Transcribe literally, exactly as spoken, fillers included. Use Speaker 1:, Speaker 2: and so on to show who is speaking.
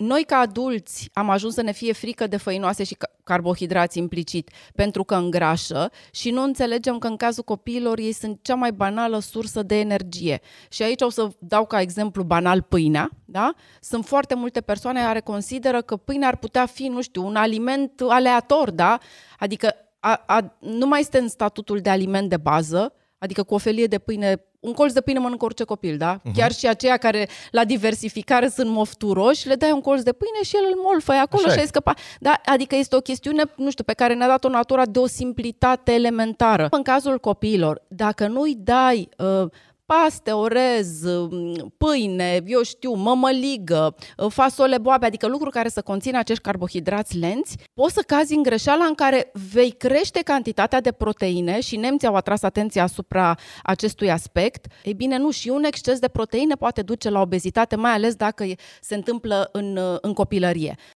Speaker 1: noi ca adulți am ajuns să ne fie frică de făinoase și carbohidrați implicit pentru că îngrașă și nu înțelegem că în cazul copiilor ei sunt cea mai banală sursă de energie. Și aici o să dau ca exemplu banal pâinea, da? Sunt foarte multe persoane care consideră că pâinea ar putea fi, nu știu, un aliment aleator, da? Adică a, a, nu mai este în statutul de aliment de bază, adică cu o felie de pâine, un colț de pâine mănâncă orice copil, da? Uh-huh. Chiar și aceia care la diversificare sunt mofturoși, le dai un colț de pâine și el îl molfăie acolo. Așa și ai scăpat. Da? Adică este o chestiune, nu știu, pe care ne-a dat-o natura de o simplitate elementară. În cazul copiilor, dacă nu-i dai uh, paste, orez, pâine, eu știu, mămăligă, fasole boabe, adică lucruri care să conțină acești carbohidrați lenți, poți să cazi în greșeala în care vei crește cantitatea de proteine și nemții au atras atenția asupra acestui aspect. Ei bine, nu, și un exces de proteine poate duce la obezitate, mai ales dacă se întâmplă în, în copilărie.